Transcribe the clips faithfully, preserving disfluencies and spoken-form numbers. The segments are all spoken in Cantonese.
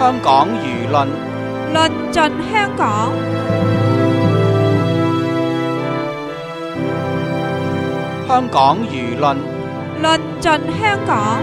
香港輿論論盡香港。 香港輿論論盡香港。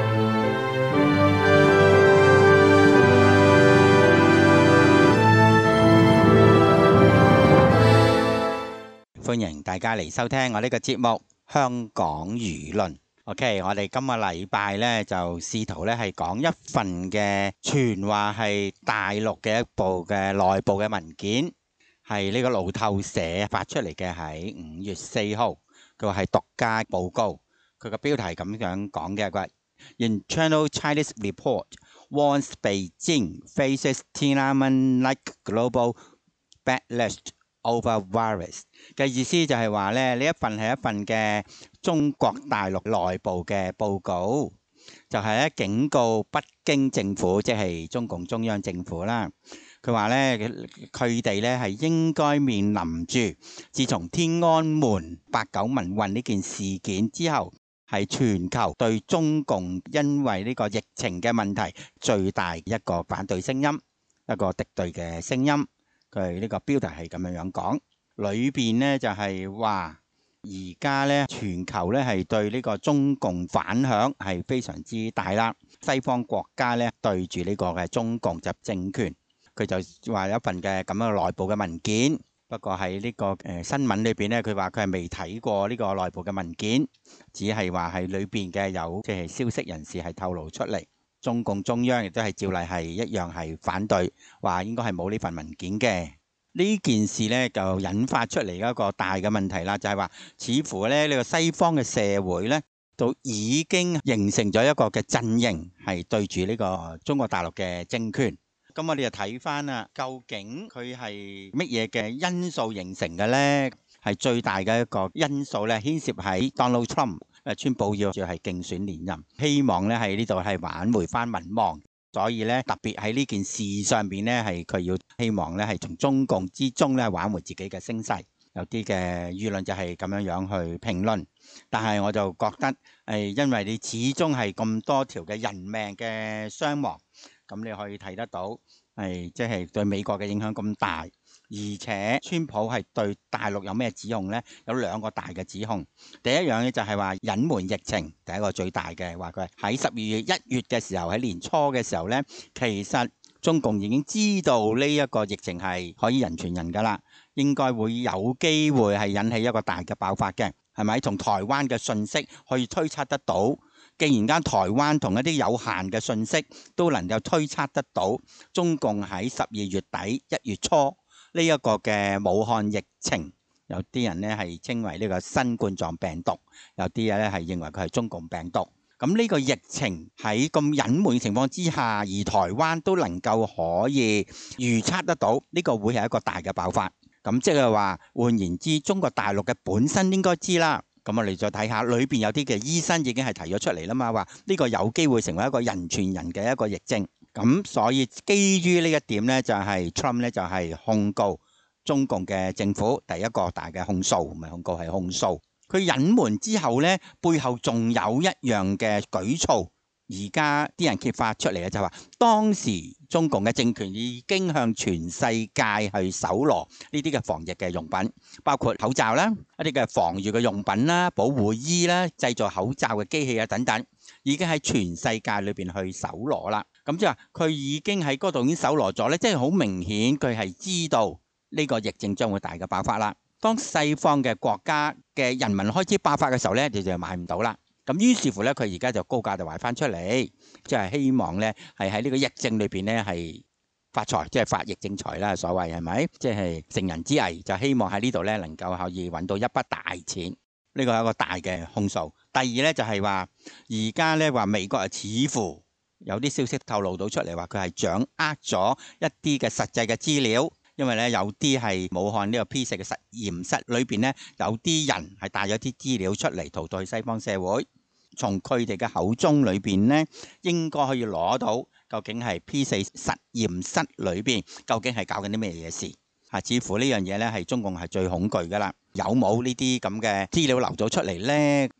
歡迎大家嚟收聽我呢個節目《香港輿論》。OK， 我哋今個禮拜呢就試圖呢係講一份嘅傳話係大陸嘅一部嘅內部嘅文件，係呢個路透社發出嚟嘅，喺五月四號。佢話係獨家報告，佢個標題咁樣講嘅，佢話 Internal Chinese Report warns Beijing faces Tiananmen-like global backlash over virus 嘅意思就係話咧，呢一份係一份嘅中國大陸內部嘅報告，就係咧警告北京政府，即係中共中央政府啦。佢話咧，佢哋咧係應該面臨住，自從天安門八九民運呢件事件之後，係全球對中共因為呢個疫情嘅問題最大一個反對聲音，一個敵對嘅聲音。佢呢個標題係咁樣樣講，裏邊呢就係話而家呢全球呢係對呢個中共反響係非常之大啦。西方國家呢對住呢個嘅中共就政權，佢就話有一份嘅咁樣內部嘅文件。不過喺呢個誒新聞裏邊呢，佢話佢係未睇過呢個內部嘅文件，只係話係裏邊嘅有即係消息人士係透露出嚟。中共中央亦都係照例係一樣係反對，話應該係冇呢份文件嘅。呢件事呢就引發出嚟一個大嘅問題啦，就係話似乎咧呢個西方嘅社會呢，都已經形成咗一個嘅陣營，係對住呢個中國大陸嘅政權。咁我哋就睇翻啦，究竟佢係乜嘢嘅因素形成嘅呢？係最大嘅一個因素呢，牽涉喺 Donald Trump。誒，川普要住係競選連任，希望咧喺呢度係挽回翻民望，所以咧特別喺呢件事上邊咧係佢要希望咧係從中共之中咧挽回自己嘅聲勢。有啲嘅輿論就係咁樣樣去評論，但係我就覺得誒，因為你始終係咁多條嘅人命嘅傷亡，咁你可以睇得到係即係對美國嘅影響咁大。而且川普係對大陸有咩指控呢？有兩個大嘅指控。第一樣咧就係話隱瞞疫情，第一個最大嘅話佢喺十二月一月嘅時候，喺年初嘅時候呢，其實中共已經知道呢一個疫情係可以人傳人㗎啦，應該會有機會係引起一個大嘅爆發嘅，係咪？從台灣嘅訊息可以推測得到，既然間台灣同一啲有限嘅訊息都能夠推測得到，中共喺十二月底一月初。呢一個嘅武漢疫情，有啲人咧係稱為呢個新冠狀病毒，有啲人咧係認為佢係中共病毒。咁呢個疫情喺咁隱瞞情況之下，而台灣都能夠可以預測得到，呢個會係一個大嘅爆發。咁即係話，換言之，中國大陸嘅本身應該知啦。咁我哋再睇下裏邊有啲嘅醫生已經係提咗出嚟啦嘛，話呢個有機會成為一個人傳人嘅一個疫症。咁所以基於呢一點呢，就係 Trump 呢就係控告中共嘅政府，第一個大嘅控訴，唔係控告係控訴。佢隱瞞之後呢，背後仲有一樣嘅舉措，而家啲人揭發出嚟嘅就係話，當時中共嘅政權已經向全世界去搜羅呢啲嘅防疫嘅用品，包括口罩啦、一啲嘅防禦嘅用品啦、保護衣啦、製造口罩嘅機器啊等等，已經喺全世界裏邊去搜羅啦。咁即係話佢已經喺嗰度已經搜羅咗咧，即係好明顯佢係知道呢個疫症將會大嘅爆發啦。當西方嘅國家嘅人民開始爆發嘅時候咧，你就買唔到啦。咁於是乎咧，佢而家就高價就賣翻出嚟，即係希望咧係喺呢個疫症裏邊咧係發財，即係發疫正財啦，所謂係咪？即係乘人之危，就希望喺呢度咧能夠可以揾到一筆大錢。呢個係一個大嘅控訴。第二咧就係話，而家咧話美國啊，似乎有啲消息透露到出嚟，話佢係掌握咗一啲嘅實際嘅資料，因為咧有啲係武漢呢個 P 四嘅實驗室裏邊咧，有啲人係帶咗啲資料出嚟，逃到去西方社會。從佢哋嘅口中裏邊咧，應該可以攞到究竟係 P 四實驗室裏邊究竟係搞緊啲咩嘢事。啊，似乎呢樣嘢咧係中共係最恐懼噶啦。有冇呢啲咁嘅資料流咗出嚟呢？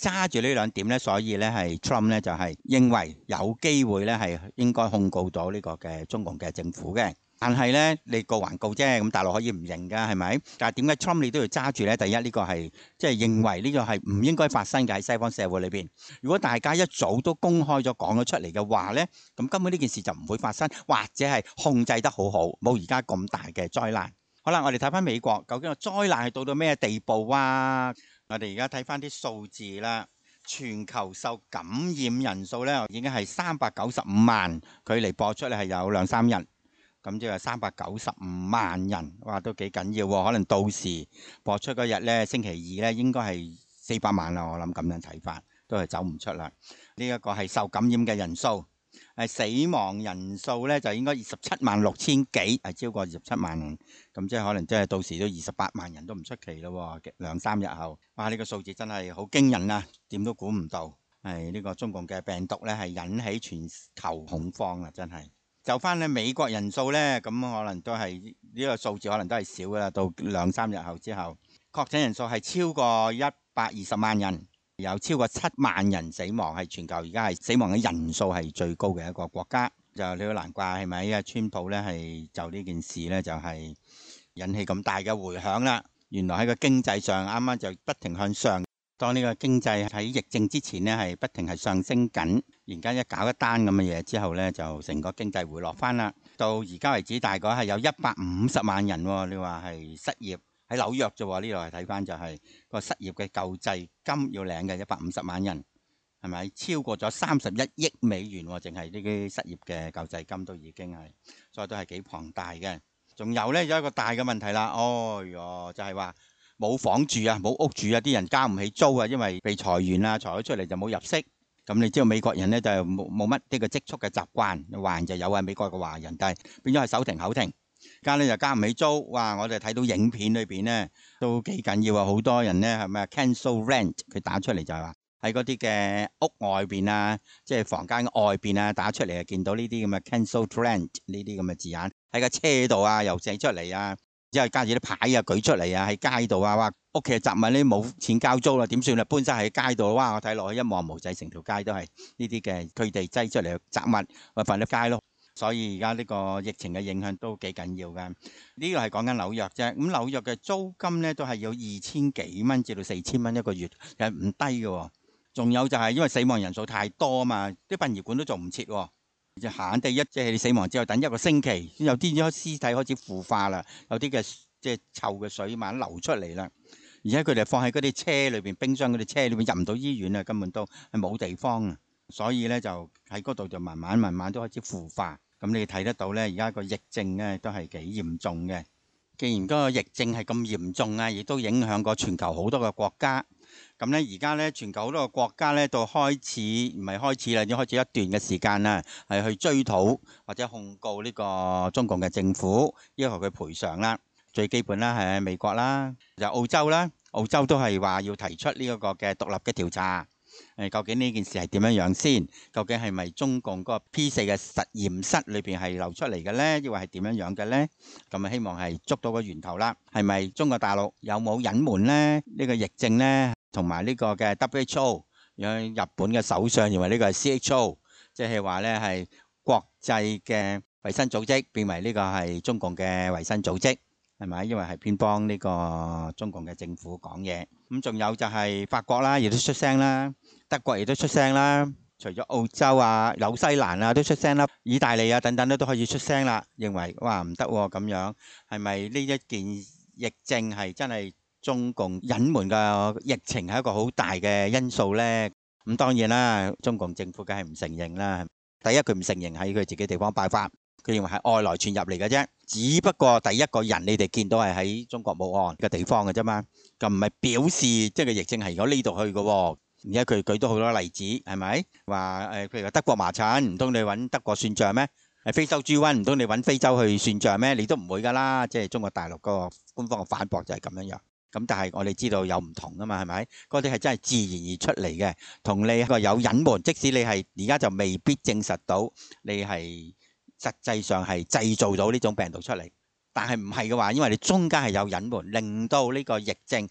揸住呢兩點咧，所以咧係 Trump 咧就係認為有機會咧係應該控告到呢個嘅中共嘅政府嘅。但係咧，你告還告啫，咁大陸可以唔認㗎，係咪？但係點解 Trump 你都要揸住咧？第一，呢個係即係認為呢個係唔應該發生嘅喺西方社會裏邊。如果大家一早都公開咗講咗出嚟嘅話咧，咁根本呢件事就唔會發生，或者係控制得好好，冇而家咁大嘅災難。好啦，我哋睇翻美國，究竟個災難係到到咩地步啊？我哋而家睇翻啲數字啦，全球受感染人數咧已經係三百九十五萬，距離播出咧係有兩三日。咁即係三百九十五萬人，哇，都幾緊要喎！可能到時播出嗰日咧，星期二咧，應該係四百萬啦。我諗咁樣睇法，都係走唔出啦。呢一個係受感染嘅人數，係死亡人數咧就應該二十七萬六千幾，係超過二十七萬人。咁即係可能即係到時都二十八萬人都唔出奇咯。兩三日後，哇！呢個數字真係好驚人啊，點都估唔到。係呢個中共嘅病毒咧，係引起全球恐慌啊！真係。就翻咧美國人數咧，咁可能都係呢個數字，可能都係少噶啦。到兩三日後之後，確診人數係超過一百二十萬人，有超過七萬人死亡，係全球而家係死亡嘅人數係最高嘅一個國家。就你都難怪係咪啊？川普咧係就呢件事咧就係引起咁大嘅迴響啦。原來喺個經濟上啱啱就不停向上。當呢個經濟喺疫症之前呢，係不停係上升緊，而家一搞一單咁嘅嘢之後呢，就成個經濟回落翻啦。到而家為止，大概係有一百五十萬人，哦，你話係失業喺紐約啫。呢度係睇翻就係個失業嘅救濟金要領嘅一百五十萬人，係咪超過咗三十一億美元，哦？淨係呢啲失業嘅救濟金都已經係，所以都係幾龐大嘅。仲有呢，有一個大嘅問題啦，哦喲，就係話。冇房住啊，冇屋住啊，啲人交唔起租啊，因為被裁員啊，裁咗出嚟就冇入息。咁你知道美國人呢，就冇冇乜呢個積蓄嘅習慣，華人就有啊，美國嘅華人，但係變咗係手停口停。而家咧就交唔起租，哇！我哋睇到影片裏邊呢，都幾緊要啊，好多人呢，係咪 cancel rent？ 佢打出嚟就係話喺嗰啲嘅屋外邊啊，即係房間外邊啊，打出嚟啊，見到呢啲咁嘅 cancel rent 呢啲咁嘅字眼喺個車度啊，又寫出嚟啊。之後加住啲牌啊，舉出嚟啊，喺街度啊，哇！屋企嘅雜物呢冇錢交租啦，點算啊？搬晒喺街度，哇！我睇落去一望無際，成條街都係呢啲嘅佢哋擠出嚟嘅雜物，咪瞓咗街咯。所以而家呢個疫情嘅影響都幾緊要㗎。呢個係講緊紐約啫。咁紐約嘅租金呢都係要二千幾蚊至到四千蚊一個月，又係唔低嘅。仲有就係因為死亡人數太多啊嘛，啲殯儀館都做唔切。就閒地一即係你死亡之後等一個星期，有啲咗屍體開始腐化啦，有啲嘅即係臭嘅水慢慢流出嚟啦。而且佢哋放喺嗰啲車裏邊，冰箱嗰啲車裏邊入唔到醫院啊，根本都係冇地方啊。所以咧就喺嗰度就慢慢慢慢都開始腐化。咁你睇得到咧，而家個疫症咧都係幾嚴重嘅。既然嗰個疫症係咁嚴重啊，亦都影響過全球好多個國家。咁咧，而家咧，全球好多個國家咧，到開始唔係開始啦，已經開始一段嘅時間啦，係去追討或者控告呢個中共嘅政府，要求佢賠償啦。最基本啦，係美國啦，就澳洲啦，澳洲都係話要提出呢一個嘅獨立嘅調查。誒，究竟呢件事係點樣樣先？究竟係咪中共嗰個 P 四嘅實驗室裏邊係流出嚟嘅呢？抑或係點樣樣嘅呢？咁啊，希望係捉到個源頭啦。係咪中國大陸有冇隱瞞呢？呢個疫症呢？同埋呢個嘅 W H O， 有日本嘅首相認為呢個係 C H O， 即係話呢係國際嘅衛生組織變為呢個係中共嘅衛生組織，係咪？因為係偏幫呢個中共嘅政府講嘢。咁仲有就係法國啦，亦都出聲啦，德國亦都出聲啦，除咗澳洲啊、紐西蘭啊都出聲啦，意大利啊等等咧都可以出聲啦，認為哇唔得喎咁樣，係咪呢一件疫症係真係中共隱瞞嘅疫情係一個好大嘅因素呢？咁當然啦，中共政府梗係唔承認啦。第一，佢唔承認喺佢自己地方爆發，佢認為係外來傳入嚟嘅啫。只不過第一個人你哋見到係喺中國武漢嘅地方嘅啫嘛，咁唔係表示即係個疫症係由呢度去嘅。而家佢舉到好多例子，係咪話誒？譬如話德國麻疹，唔通你揾德國算賬咩？誒，非洲豬瘟，唔通你揾非洲去算賬咩？你都唔會噶啦。即係中國大陸個官方嘅反駁就係咁樣樣。咁但係我哋知道有唔同啊嘛，係咪？嗰啲係真係自然而出嚟嘅，同你個有隱瞞，即使你係而家就未必證實到你係實際上係製造到呢種病毒出嚟，但係唔係嘅話，因為你中間係有隱瞞，令到呢個疫症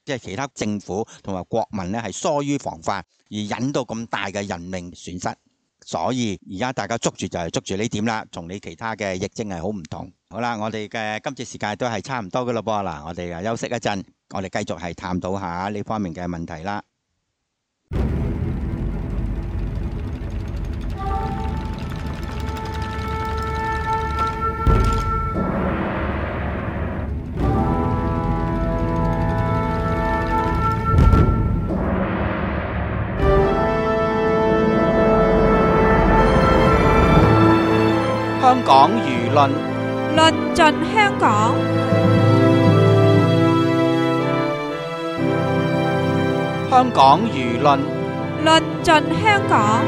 即係其他政府同埋國民呢係疏於防範，而引到咁大嘅人命損失。所以而家大家捉住就係捉住呢點啦，同你其他嘅疫症係好唔同。好啦，我哋嘅今次時間都係差唔多噶咯噃，嗱，我哋啊休息一陣，我哋繼續係探討下呢方面嘅問題啦。香港輿論論盡香港， 香港輿論論盡香港。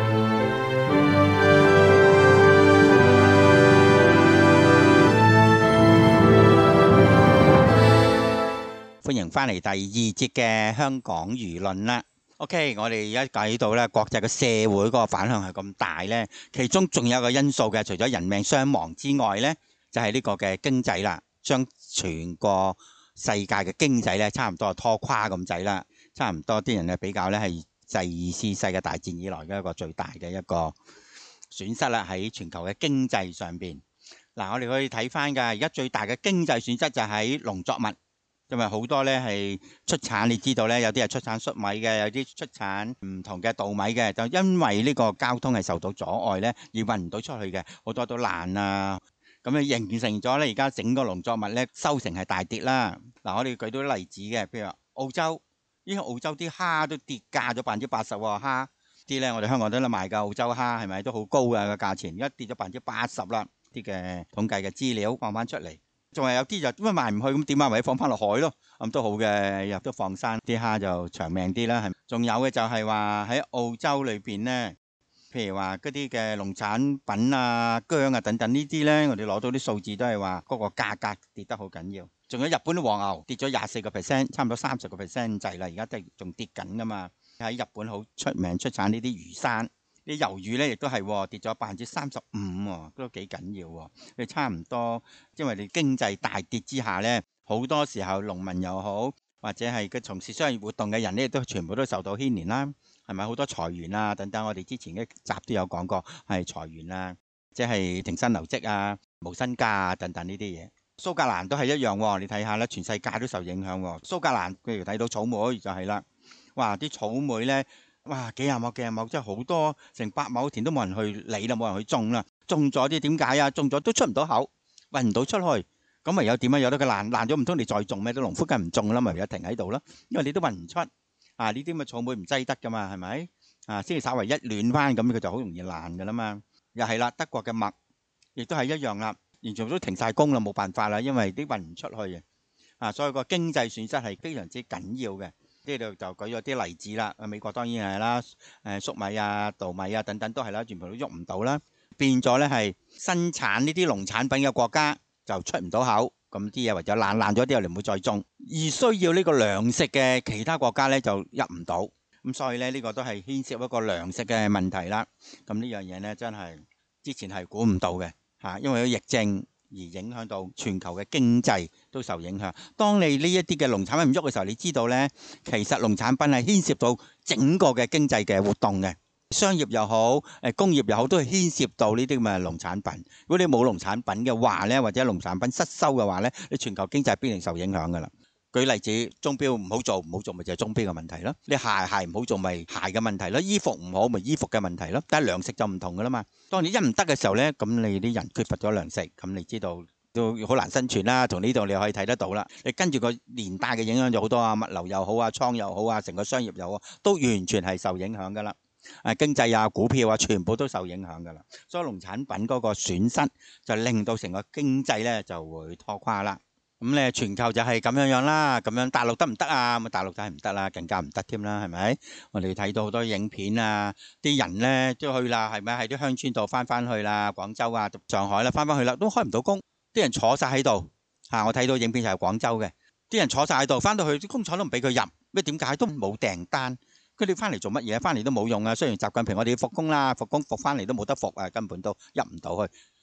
歡迎翻嚟第二節嘅香港輿論啦。OK， 我哋而家睇到咧，國際嘅社會嗰個反響係咁大咧，其中仲有一個因素嘅，除咗人命傷亡之外咧，就係呢個嘅經濟啦，將全個世界嘅經濟咧，差唔多係拖垮咁滯啦，差唔多啲人咧比較咧係第二次世界大戰以來嘅一個最大嘅一個損失啦，喺全球嘅經濟上邊。嗱，我哋可以睇翻㗎，而家最大嘅經濟損失就喺農作物。因為好多咧係出產，你知道咧有啲係出產粟米嘅，有啲出產唔同嘅稻米嘅，就因為呢個交通係受到阻礙咧，而運唔到出去嘅，好多都爛啊，咁啊形成咗咧而家整個農作物咧收成係大跌啦。嗱，我哋舉到啲例子嘅，譬如話澳洲，依家澳洲啲蝦都跌價咗百分之八十喎，蝦啲咧我哋香港都得賣㗎，澳洲蝦係咪都好高㗎個價錢？而家跌咗百分之八十啦，啲嘅統計嘅資料放翻出嚟。仲係有啲就點解賣唔去咁點啊？咪放翻落海咯，咁都好嘅，入都放生啲蝦就長命啲啦。係，仲有嘅就係話喺澳洲裏邊咧，譬如話嗰啲嘅農產品啊、薑啊等等呢啲咧，我哋攞到啲數字都係話嗰個價格跌得好緊要。仲有日本啲黃牛跌咗廿四個 percent， 差唔多三十個 percent 滯啦，而家都仲跌緊噶嘛。喺日本好出名出產呢啲魚生。啲魷魚咧，亦都係跌咗百分之三十五喎，都幾緊要喎。佢差唔多，因為你經濟大跌之下咧，好多時候農民又好，或者係佢從事商業活動嘅人咧，都全部都受到牽連啦。係咪好多裁員啊？等等，我哋之前嘅集都有講過，係裁員啊，即係停薪留職啊、無薪假啊等等呢啲嘢。蘇格蘭都係一樣喎，你睇下啦，全世界都受影響喎。蘇格蘭譬如睇到草莓就係啦，哇！啲草莓咧〜哇！幾廿畝幾廿畝，真係好多，成百畝田都冇人去理啦，冇人去種啦。種咗啲點解啊？種咗都出唔到口，運唔到出去，咁咪有點啊？有得佢爛爛咗，唔通你再種咩？啲農夫梗係唔種啦，咪有停喺度啦。因為你都運唔出啊！呢啲咁嘅草莓唔擠得噶嘛，係咪啊？先至稍為一暖翻，咁佢就好容易爛噶啦嘛。又係啦，德國嘅麥亦都係一樣啦，完全都停晒工啦，冇辦法啦，因為啲運唔出去啊，所以個經濟損失係非常之緊要嘅。呢度就舉咗啲例子啦，美國當然係啦，誒粟米啊、稻米啊等等都係啦，全部都喐唔到啦，變咗咧係生產呢啲農產品嘅國家就出唔到口，咁啲嘢或者爛爛咗啲，我哋唔會再種，而需要呢個糧食嘅其他國家咧就入唔到，咁所以咧呢個都係牽涉一個糧食嘅問題啦。咁呢樣嘢咧真係之前係估唔到嘅嚇，因為有疫症。而影響到全球嘅經濟都受影響。當你呢一啲嘅農產品唔喐嘅時候，你知道呢，其實農產品係牽涉到整個嘅經濟嘅活動嘅，商業又好，誒工業又好，都係牽涉到呢啲咁嘅農產品。如果你冇農產品嘅話呢，或者農產品失收嘅話呢，你全球經濟必定受影響㗎啦。舉例子，鐘錶唔好做，唔好做咪就係鐘錶嘅問題咯。你鞋鞋唔好做咪鞋嘅問題咯。衣服唔好咪衣服嘅問題咯。但係糧食就唔同噶啦嘛。當你一唔得嘅時候呢，咁你啲人缺乏咗糧食，咁你知道都好難生存啦。從呢度你可以睇得到啦。你跟住個連帶嘅影響就好多啊，物流又好啊，倉又好啊，成個商業又好，都完全係受影響噶啦。誒經濟啊、股票啊，全部都受影響噶啦。所以農產品嗰個損失就令到成個經濟呢就會拖垮啦。咁咧全球就係咁樣樣啦，咁樣大陸得唔得啊？咁大陸梗係唔得啦，更加唔得添啦，係咪？我哋睇到好多影片啊，啲人咧都去啦，係咪？喺啲鄉村度翻翻去啦，廣州啊、上海啦，翻翻去啦，都開唔到工，啲人坐晒喺度嚇。我睇到影片就係廣州嘅，啲人坐晒喺度，翻到去啲工廠都唔俾佢入，咩點解都冇訂單？佢哋翻嚟做乜嘢？翻嚟都冇用啊！雖然習近平我哋要復工啦，復工復翻嚟都冇得復啊，根本都入唔到去。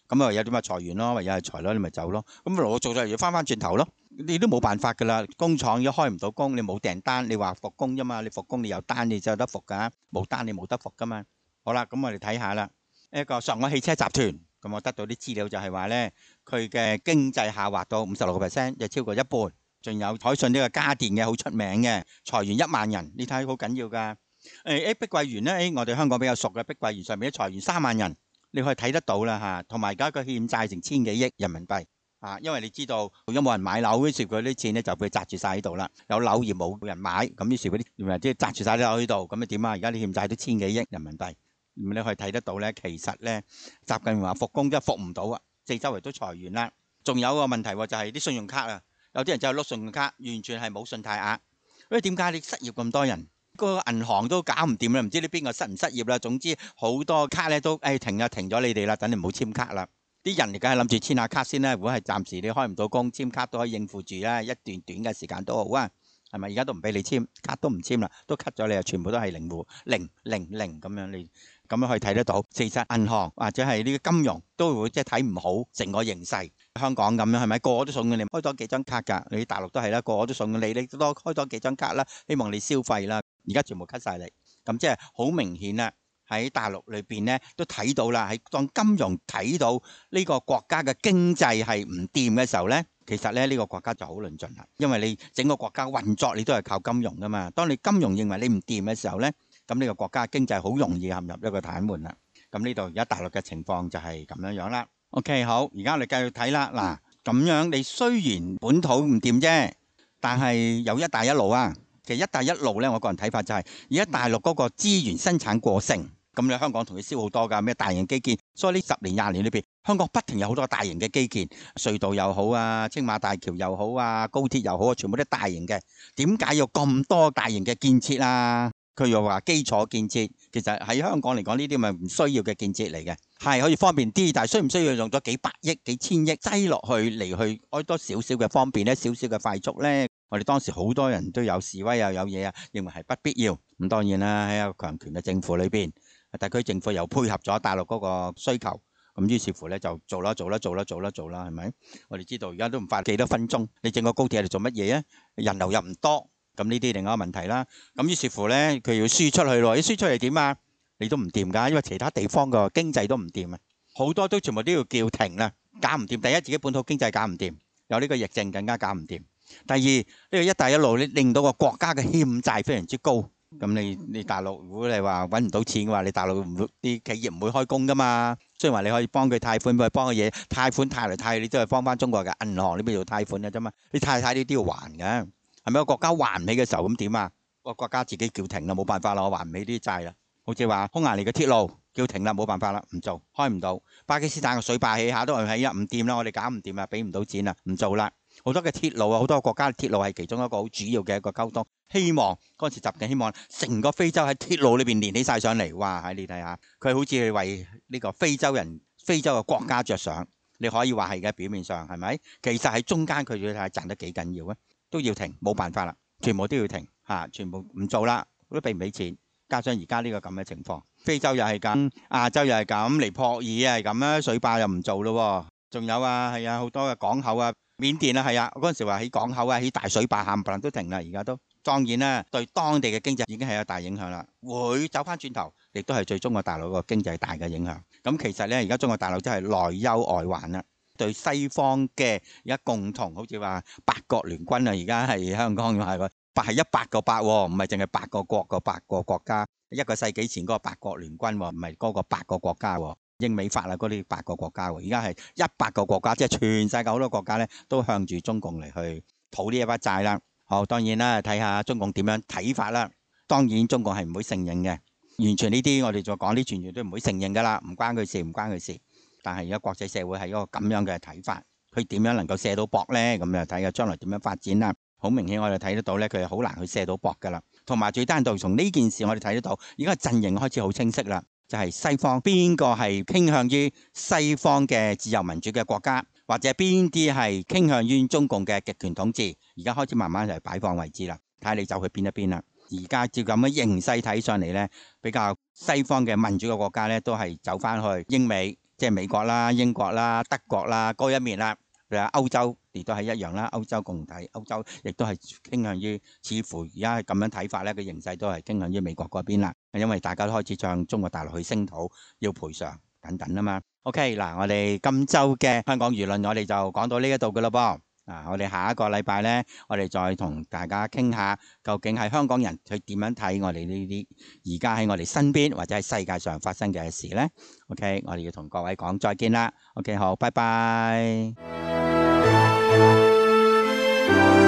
咁啊有啲咪裁員咯，唯有係裁咯，你咪走咯。咁陸陸續續要翻翻轉頭咯，你都冇辦法噶啦。工廠如果開唔到工，你冇訂單，你話復工啫嘛，你復工你有單你就有得復噶，冇單你冇得復噶嘛。好啦，咁我哋睇下啦，一個上海汽車集團，咁我得到啲資料就係話咧，佢嘅經濟下滑到五十六個 percent，就超過一半。仲有海信呢個家電嘅好出名嘅，裁員一萬人，你睇好緊要噶。誒誒，碧桂園咧，誒我哋香港比較熟嘅碧桂園上面咧裁員三萬人，你可以睇得到啦嚇。同埋而家個欠債成千幾億人民幣啊，因為你知道如果冇人買樓，於是佢啲錢咧就被擲住晒喺度啦。有樓而冇人買，咁於是嗰啲咪即係擲住晒啲樓喺度，咁啊點啊？而家你欠債都千幾億人民幣，咁你可以睇得到咧。其實咧，習近平話復工真係復唔到啊，四周圍都裁員啦。仲有個問題喎，就係啲信用卡啊。有啲人就係碌信用卡，完全係冇信貸額。因為點解你失業咁多人，個銀行都搞唔掂啦？唔知你邊個失唔失業啦？總之好多卡咧都誒、哎、停啊停咗你哋啦，等你唔好簽卡啦。啲人梗係諗住簽下卡先啦。如果係暫時你開唔到工，簽卡都可以應付住啦，一段短嘅時間都好啊。係咪？而家都唔俾你簽卡，都唔簽啦，都 cut 咗你啊！全部都係零戶零零零咁樣，你咁樣可以睇得到。其實銀行或者係呢個金融都會即係睇唔好成個形勢。香港咁樣係咪個個都送你開多幾張卡㗎？你大陸都係啦，個個都送你，你多開多幾張卡啦，希望你消費啦。而家全部 cut 晒你，咁即係好明顯啦。喺大陸裏邊咧都睇到啦，喺當金融睇到呢個國家嘅經濟係唔掂嘅時候咧，其實咧呢個國家就好論盡啦。因為你整個國家運作你都係靠金融噶嘛。當你金融認為你唔掂嘅時候咧，咁呢個國家經濟好容易陷入一個癱瘓啦。咁呢度而家大陸嘅情況就係咁樣樣啦。OK， 好，而家我哋繼續睇啦。嗱，咁樣你雖然本土唔掂啫，但係有一帶一路啊。其實一帶一路咧，我個人睇法就係而家大陸嗰個資源生產過剩。咁你香港同佢燒好多㗎，咩大型基建，所以呢十年廿年裏邊，香港不停有好多大型嘅基建，隧道又好啊，青馬大橋又好啊，高鐵又好啊，全部都大型嘅。點解有咁多大型嘅建設啊？佢又話基礎建設，其實喺香港嚟講呢啲咪唔需要嘅建設嚟嘅，係可以方便啲，但係需唔需要用咗幾百億、幾千億擠落去嚟去開多少少嘅方便咧，少少嘅快速咧？我哋當時好多人都有示威啊，有嘢啊，認為係不必要。咁當然啦，喺一個強權嘅政府裏邊。特區政府又配合咗大陸嗰個需求，咁於是乎咧就做啦做啦做啦做啦做啦，係咪？我哋知道而家都唔快幾多分鐘，你整個高鐵喺度做乜嘢啊？人流入唔多，咁呢啲另外一個問題啦。咁於是乎咧，佢要輸出去咯，啲輸出嚟點啊？你都唔掂㗎，因為其他地方個經濟都唔掂啊，好多都全部都要叫停啦，搞唔掂。第一，自己本土經濟搞唔掂，有呢個疫症更加搞唔掂。第二，呢個一帶一路咧令到個國家嘅欠債非常之高。咁你你大陸如果你話揾唔到錢嘅話，你大陸唔會啲企業唔會開工噶嘛。雖然話你可以幫佢貸款，幫佢幫佢嘢貸款貸嚟貸去，你都係幫翻中國嘅銀行呢邊做貸款嘅啫嘛。你貸晒呢啲要還嘅，係咪個國家還唔起嘅時候咁點啊？個國家自己叫停啦，冇辦法啦，我還唔起啲債啦。好似話匈牙利嘅鐵路叫停啦，冇辦法啦，唔做開唔到。巴基斯坦嘅水壩起下都係起啊，唔掂啦，我哋搞唔掂啊，俾唔到錢啦，唔做啦。好多嘅鐵路啊，好多國家嘅鐵路係其中一個好主要嘅一個溝通。希望嗰陣時習近平希望成個非洲喺鐵路裏邊連起晒上嚟。哇！喺你睇下，佢好似係為呢個非洲人、非洲嘅國家着想。你可以話係嘅，表面上係咪？其實喺中間佢要睇下賺得幾緊要啊，都要停，冇辦法啦，全部都要停嚇、啊，全部唔做啦，都俾唔起錢。加上而家呢個咁嘅情況，非洲又係咁，亞洲又係咁，尼泊爾又係咁啦，水壩又唔做咯。仲有啊，係啊，好多嘅港口啊，緬甸啊，係啊，嗰陣時話起港口啊，起大水壩冚唪唥都停啦，而家都。當然啦，對當地嘅經濟已經係有大影響啦，會走翻轉頭，亦都係對中國大陸個經濟大嘅影響。咁其實咧，而家中國大陸真係內憂外患啦。對西方嘅而家共同，好似話八國聯軍啊，而家係香港係個八係一百個八，唔係淨係八個國個八個國家。一個世紀前嗰個八國聯軍，唔係嗰個八個國家，英美法啊嗰啲八個國家。而家係一百個國家，即係全世界好多國家咧都向住中共嚟去討呢一筆債啦。好，當然啦，睇下中共點樣睇法啦。當然中共係唔會承認嘅，完全呢啲我哋再講啲全全都唔會承認噶啦，唔關佢事，唔關佢事。但係而家國際社會係一個咁樣嘅睇法，佢點樣能夠射到博呢？咁就睇下將來點樣發展啦。好明顯我哋睇得到呢，佢係好難去射到博噶啦。同埋最單獨從呢件事我哋睇得到，而家陣營開始好清晰啦，就係西方邊個係傾向於西方嘅自由民主嘅國家，或者邊啲係傾向於中共嘅極權統治，而家開始慢慢就係擺放位置啦，睇下你走去邊一邊啦。而家照咁嘅形勢睇上嚟呢，比較西方嘅民主嘅國家呢，都係走翻去英美即係美國啦、英國啦、德國啦嗰一面啦。誒歐洲亦都係一樣啦，歐洲共體，歐洲亦都係傾向於，似乎而家係咁樣睇法咧，個形勢都係傾向於美國嗰邊啦，因為大家都開始向中國大陸去聲討，要賠償等等啊嘛。OK，嗱，我哋今週嘅香港輿論我哋就講到呢一度嘅咯噃。啊，我哋下一個禮拜咧，我哋再同大家傾下，究竟係香港人佢點樣睇我哋呢啲而家喺我哋身邊或者係世界上發生嘅事咧。OK，我哋要同各位講再見啦。OK，好，拜拜。